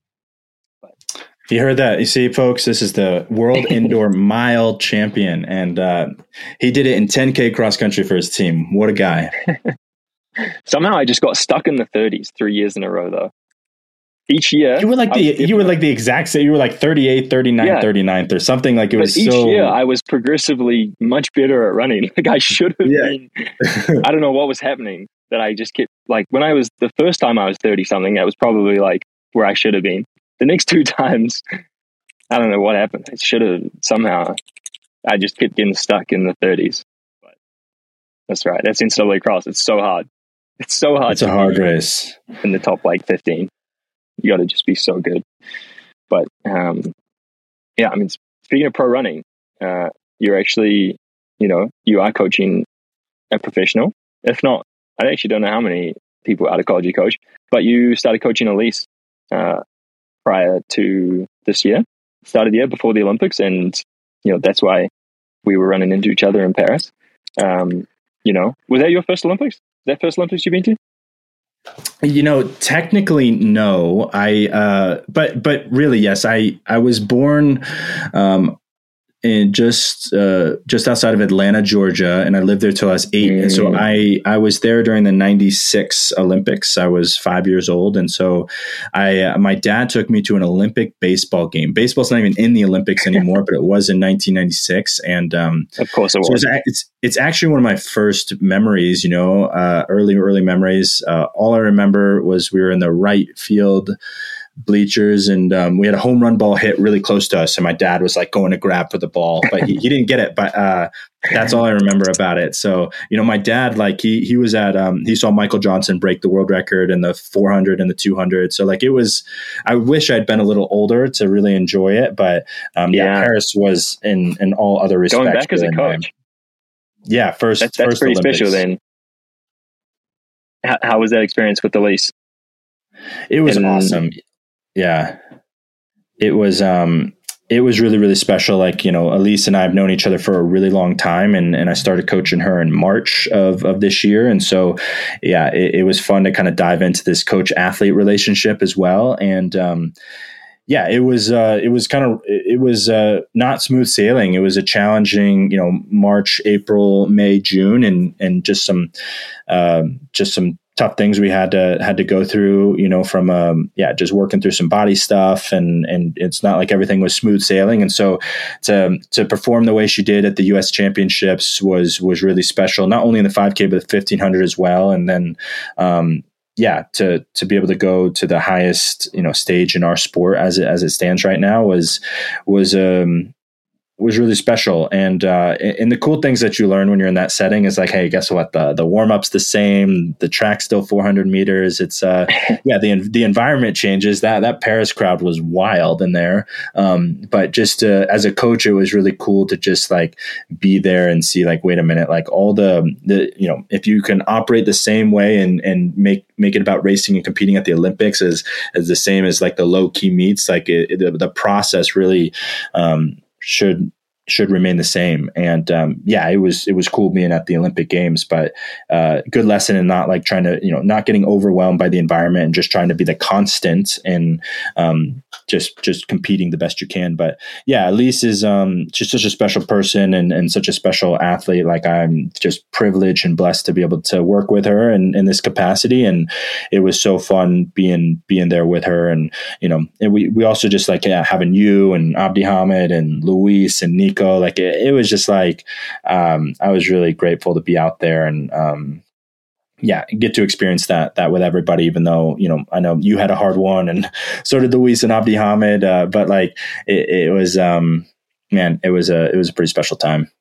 You heard that. You see, folks, this is the world indoor mile champion. And uh, he did it in ten K cross country for his team. What a guy. Somehow I just got stuck in the thirties three years in a row, though. Each year. You were like the, you were like the exact same. You were like thirty-eighth, thirty-ninth, yeah. thirty-ninth or something. Like it but was each so. Each year I was progressively much better at running. Like I should have yeah. been. I don't know what was happening that I just kept, like when I was, the first time I was thirty something, that was probably like where I should have been. The next two times, I don't know what happened. I should have somehow, I just kept getting stuck in the thirties. But that's right. That's N C double A Cross. It's so hard. It's so hard. It's a hard race. In the top like fifteen. You got to just be so good. But um, yeah, I mean, speaking of pro running, uh, you're actually, you know, you are coaching a professional. If not, I actually don't know how many people out of college you coach, but you started coaching Elise uh, prior to this year, started the year before the Olympics. And, you know, that's why we were running into each other in Paris. Um, you know, was that your first Olympics? Is that first Olympics you've been to? You know, technically, no. I, uh, but, but really, yes. I, I was born, um, in just, uh, just outside of Atlanta, Georgia, and I lived there till I was eight. Mm. And so I, I was there during the ninety-six Olympics. I was five years old, and so I, uh, my dad took me to an Olympic baseball game. Baseball's not even in the Olympics anymore, but it was in nineteen ninety-six, and um, of course it was. So it's, it's it's actually one of my first memories. You know, uh, early early memories. Uh, all I remember was we were in the right field bleachers, and um, we had a home run ball hit really close to us, and my dad was like going to grab for the ball, but he, he didn't get it. But uh, that's all I remember about it. So, you know, my dad, like he he was at um, he saw Michael Johnson break the world record in the four hundred and the two hundred. So like it was, I wish I'd been a little older to really enjoy it. But um, yeah, yeah, Paris was in in all other respects. Going back as a coach. Yeah, first that's, that's first pretty Olympics. special. Then, how, how was that experience with Elise? It was and, awesome. Yeah, it was. Um, it was really really special. Like, you know, Elise and I have known each other for a really long time, and and I started coaching her in March of of this year, and so yeah, it, it was fun to kind of dive into this coach athlete relationship as well, and. Um, Yeah, it was. Uh, it was kind of. It was uh, not smooth sailing. It was a challenging, you know, March, April, May, June, and and just some, uh, just some tough things we had to had to go through. You know, from um, yeah, just working through some body stuff, and and it's not like everything was smooth sailing. And so to to perform the way she did at the U S Championships was was really special. Not only in the five K but the fifteen hundred as well. And then. Um, Yeah, to to be able to go to the highest, you know, stage in our sport as it as it stands right now was was um was really special. And uh, and the cool things that you learn when you're in that setting is like, hey, guess what? The the warm up's the same. The track's still four hundred meters. It's uh yeah, the the environment changes. That that Paris crowd was wild in there. Um, but just uh, as a coach, it was really cool to just like be there and see like, wait a minute, like all the the you know, if you can operate the same way and and make make it about racing and competing at the Olympics as as the same as like the low key meets, like it, it, the, the process really. Um, should should remain the same. And um, yeah, it was it was cool being at the Olympic Games, but uh, good lesson in not like trying to, you know, not getting overwhelmed by the environment and just trying to be the constant and um, just just competing the best you can. But yeah, Elise is um, just such a special person and, and such a special athlete. Like, I'm just privileged and blessed to be able to work with her in, in this capacity. And it was so fun being being there with her. And, you know, and we, we also just like yeah, having you and Abdi Hamid and Luis and Nico. Like it, it was just like um, I was really grateful to be out there and um, yeah, get to experience that that with everybody. Even though, you know, I know you had a hard one, and so did Luis and Abdi Hamid. Uh, but like it, it was, um, man, it was a it was a pretty special time.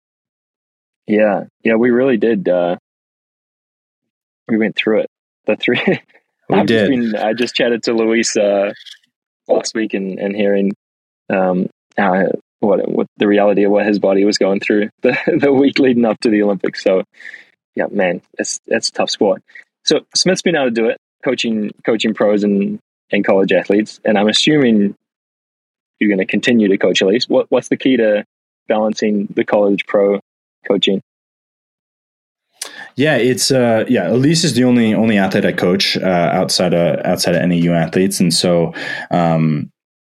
Yeah, yeah, we really did. Uh, we went through it. The three. We I've did. Just been, I just chatted to Luis uh, last week and, and hearing. Um, how, what what the reality of what his body was going through the, the week leading up to the Olympics. So yeah, man, it's it's a tough sport. So Smith's been able to do it, coaching coaching pros and, and college athletes, and I'm assuming you're going to continue to coach Elise. What what's the key to balancing the college pro coaching? Yeah, it's uh, yeah. Elise is the only only athlete I coach uh, outside of outside of N A U athletes, and so um,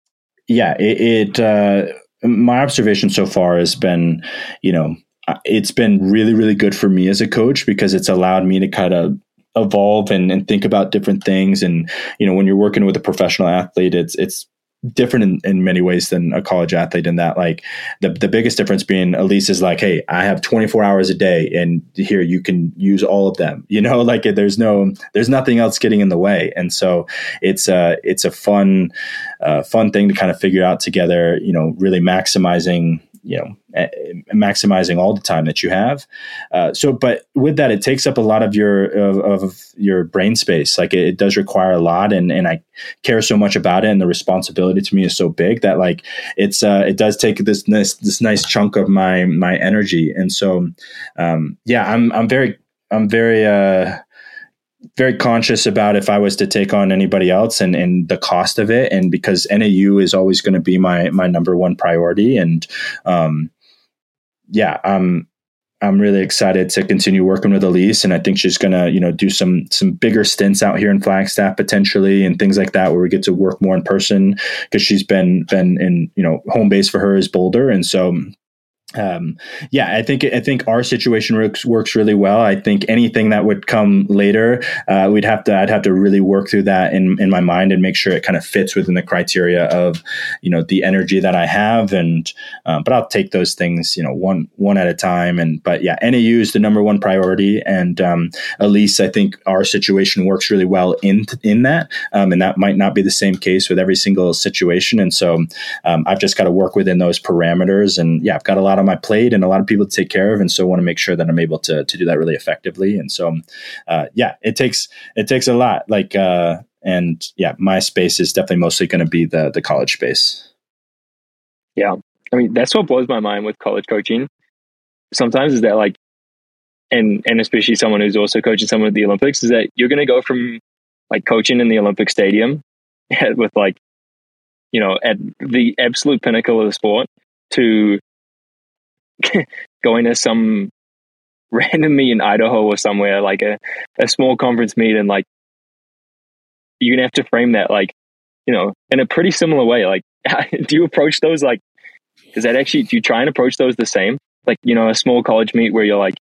yeah, it. it uh, my observation so far has been, you know, it's been really, really good for me as a coach because it's allowed me to kind of evolve and, and think about different things. And, you know, when you're working with a professional athlete, it's, it's different in, in many ways than a college athlete in that, like the, the biggest difference being Elise is like, hey, I have twenty-four hours a day and here you can use all of them, you know, like there's no, there's nothing else getting in the way. And so it's a, it's a fun, uh, fun thing to kind of figure out together, you know, really maximizing, you know, maximizing all the time that you have. Uh, so, but with that, it takes up a lot of your, of, of your brain space. Like it, it does require a lot, and, and I care so much about it. And the responsibility to me is so big that like, it's, uh, it does take this nice, this nice chunk of my, my energy. And so, um, yeah, I'm, I'm very, I'm very, uh, very conscious about if I was to take on anybody else and, and the cost of it. And because N A U is always going to be my, my number one priority. And, um, yeah, I'm, I'm really excited to continue working with Elise. And I think she's going to, you know, do some, some bigger stints out here in Flagstaff potentially and things like that, where we get to work more in person, because she's been, been in, you know, home base for her is Boulder. And so, Um, yeah, I think, I think our situation works, works really well. I think anything that would come later, uh, we'd have to, I'd have to really work through that in, in my mind and make sure it kind of fits within the criteria of, you know, the energy that I have. And, um, but I'll take those things, you know, one, one at a time. And, but yeah, N A U is the number one priority. And, um, Elise, I think our situation works really well in, in that. Um, and that might not be the same case with every single situation. And so, um, I've just got to work within those parameters. And yeah, I've got a lot of on my plate and a lot of people to take care of. And so I want to make sure that I'm able to, to do that really effectively. And so, uh, yeah, it takes, it takes a lot, like, uh, and yeah, my space is definitely mostly going to be the, the college space. Yeah. I mean, that's what blows my mind with college coaching sometimes is that like, and and especially someone who's also coaching someone at the Olympics, is that you're going to go from like coaching in the Olympic stadium with like, you know, at the absolute pinnacle of the sport to going to some random meet in Idaho or somewhere, like a, a small conference meet, and like you're gonna have to frame that like, you know, in a pretty similar way. Like, do you approach those like, is that actually, do you try and approach those the same? Like, you know, a small college meet where you're like,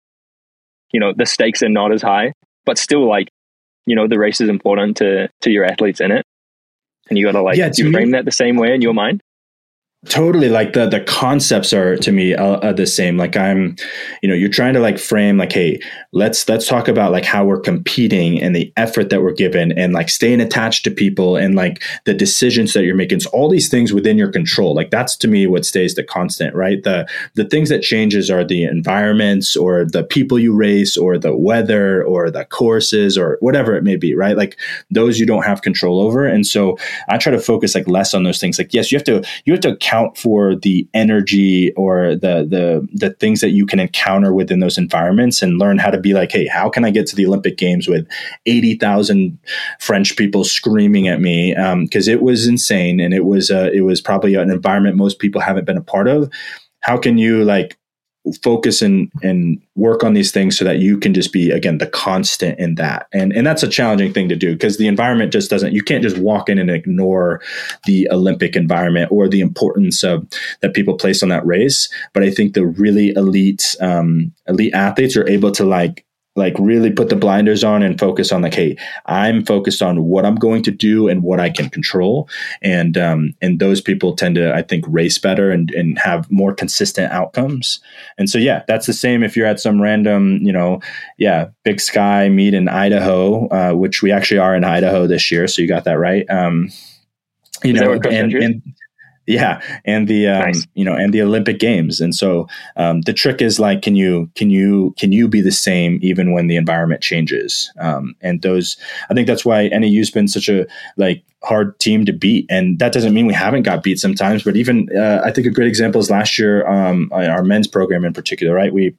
you know, the stakes are not as high, but still like, you know, the race is important to to your athletes in it, and you got to like, yeah, do you frame me, that the same way in your mind? Totally. Like the, the concepts are to me uh, are the same. Like I'm, you know, you're trying to like frame like, hey, let's, let's talk about like how we're competing and the effort that we're given and like staying attached to people and like the decisions that you're making. So all these things within your control, like that's to me what stays the constant, right? The, the things that changes are the environments or the people you race or the weather or the courses or whatever it may be, right? Like those you don't have control over. And so I try to focus like less on those things. Like, yes, you have to, you have to account for the energy or the the the things that you can encounter within those environments and learn how to be like, hey, how can I get to the Olympic Games with eighty thousand French people screaming at me? Because um, it was insane, and it was uh, it was probably an environment most people haven't been a part of. How can you like focus and and work on these things so that you can just be, again, the constant in that? And and that's a challenging thing to do because the environment just doesn't, you can't just walk in and ignore the Olympic environment or the importance of that people place on that race. But I think the really elite um, elite athletes are able to like like really put the blinders on and focus on like, hey, I'm focused on what I'm going to do and what I can control. And, um, and those people tend to, I think, race better and, and have more consistent outcomes. And so, yeah, that's the same if you're at some random, you know, yeah, Big Sky meet in Idaho, uh, which we actually are in Idaho this year. So you got that right. Um, you Is know, that and, and yeah, and the um, nice. you know, and the Olympic Games, and so um, the trick is like, can you can you can you be the same even when the environment changes? Um, and those, I think that's why N A U's been such a like hard team to beat, and that doesn't mean we haven't got beat sometimes. But even uh, I think a great example is last year, um, our men's program in particular, right? We.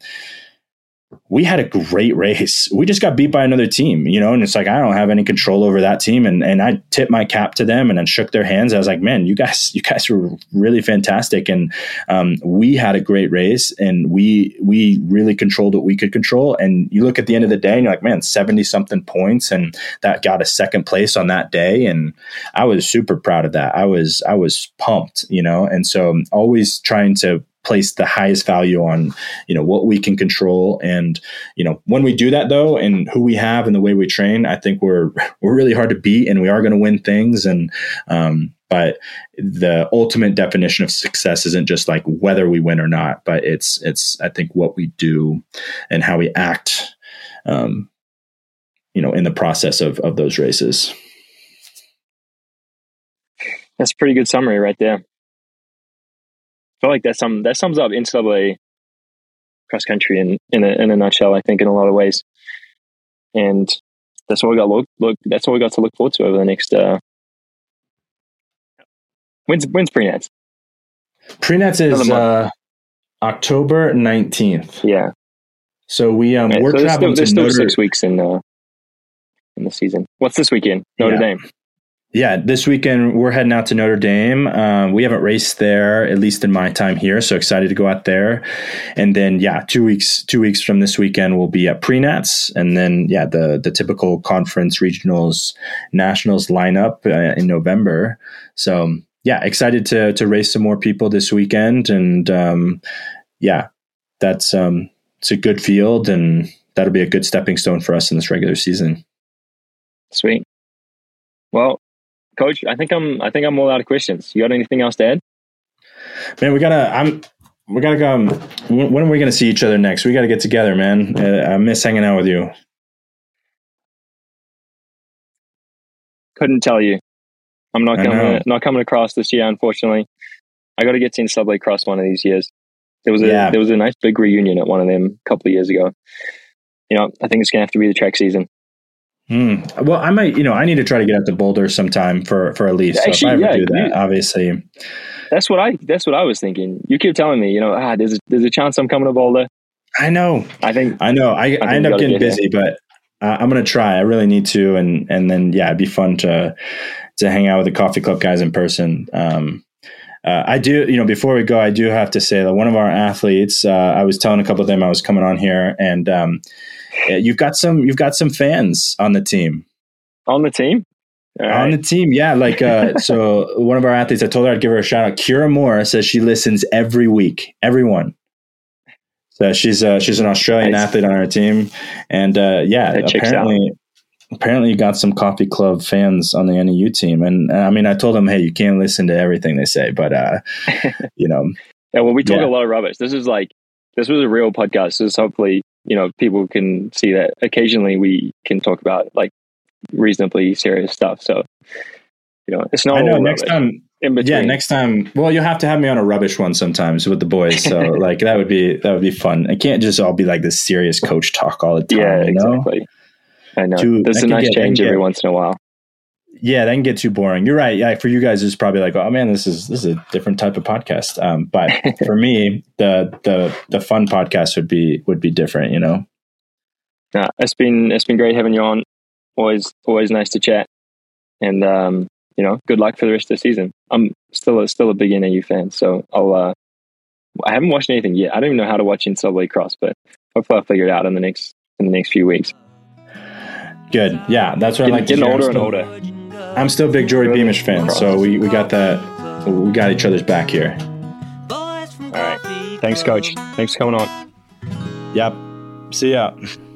We had a great race. We just got beat by another team, you know, and it's like, I don't have any control over that team. And and I tipped my cap to them and then shook their hands. I was like, man, you guys, you guys were really fantastic. And um, we had a great race and we, we really controlled what we could control. And you look at the end of the day and you're like, man, seventy something points. And that got a second place on that day. And I was super proud of that. I was, I was pumped, you know, and so I'm always trying to place the highest value on, you know, what we can control. And, you know, when we do that though, and who we have and the way we train, I think we're, we're really hard to beat and we are going to win things. And, um, but the ultimate definition of success isn't just like whether we win or not, but it's, it's, I think what we do and how we act, um, you know, in the process of, of those races. That's a pretty good summary right there. I feel like that sum that sums up N C double A cross country in in a, in a nutshell. I think in a lot of ways, and that's what we got look look. That's what we got to look forward to over the next. Uh, when's when's pre-nats? Pre-nats is uh, October nineteenth. Yeah. So we um right, we're so there's traveling. Still, there's to still Notre- six weeks in uh, in the season. What's this weekend? Notre yeah. Dame. Yeah, this weekend we're heading out to Notre Dame. Um, we haven't raced there, at least in my time here, so excited to go out there. And then, yeah, two weeks two weeks from this weekend we'll be at pre-nats, and then, yeah, the the typical conference, regionals, nationals lineup uh, in November. So, yeah, excited to to race some more people this weekend, and um, yeah, that's um, it's a good field, and that'll be a good stepping stone for us in this regular season. Sweet. Well, Coach, I think I'm. I think I'm all out of questions. You got anything else to add? Man, we gotta. I'm. We gotta go. Um, when, when are we gonna see each other next? We gotta get together, man. Uh, I miss hanging out with you. Couldn't tell you. I'm not coming. Not coming across this year, unfortunately. I got to get to Subway Cross one of these years. There was a yeah. there was a nice big reunion at one of them a couple of years ago. You know, I think it's gonna have to be the track season. Hmm. Well, I might, you know, I need to try to get out to Boulder sometime for, for Elise. So Actually, if I ever yeah, do that, you, obviously. That's what I, that's what I was thinking. You keep telling me, you know, ah, there's a, there's a chance I'm coming to Boulder. I know. I think I know. I, I, I end up getting get busy, here. but uh, I'm going to try. I really need to. And, and then, yeah, it'd be fun to, to hang out with the coffee club guys in person. Um, uh, I do, you know, before we go, I do have to say that one of our athletes, uh, I was telling a couple of them I was coming on here, and um, you've got some, you've got some fans on the team. On the team? All on right. the team, yeah. Like, uh, so one of our athletes, I told her I'd give her a shout out. Kira Moore says she listens every week, everyone. So she's uh, she's an Australian nice. athlete on our team, and uh, yeah, that apparently, apparently you got some coffee club fans on the N E U team. And uh, I mean, I told them, hey, you can't listen to everything they say, but uh, you know, yeah. Well, we talk yeah. a lot of rubbish. This is like this was a real podcast. So hopefully, you know, people can see that occasionally we can talk about like reasonably serious stuff. So, you know, it's not I know, all next rubbish. time in between. Yeah, next time. Well, you'll have to have me on a rubbish one sometimes with the boys. So like that would be that would be fun. It can't just all be like this serious coach talk all the time. Yeah, you know? exactly. I know. Too, There's a nice get, change every get, once in a while. Yeah, that can get too boring. You're right. Yeah, for you guys, it's probably like, oh man, this is this is a different type of podcast. Um, but for me, the the the fun podcast would be would be different. You know. Yeah, it's been it's been great having you on. Always always nice to chat. And um, you know, good luck for the rest of the season. I'm still a, still a big N A U fan, so I'll. Uh, I haven't watched anything yet. I don't even know how to watch Insubway Cross, but hopefully I'll figure it out in the next in the next few weeks. Good, yeah, that's what getting, I like. Getting to older still, and older. I'm still a big Jordy really Beamish fan, cross. so we, we got that. We got each other's back here. All right, thanks, Coach. Thanks for coming on. Yep. See ya.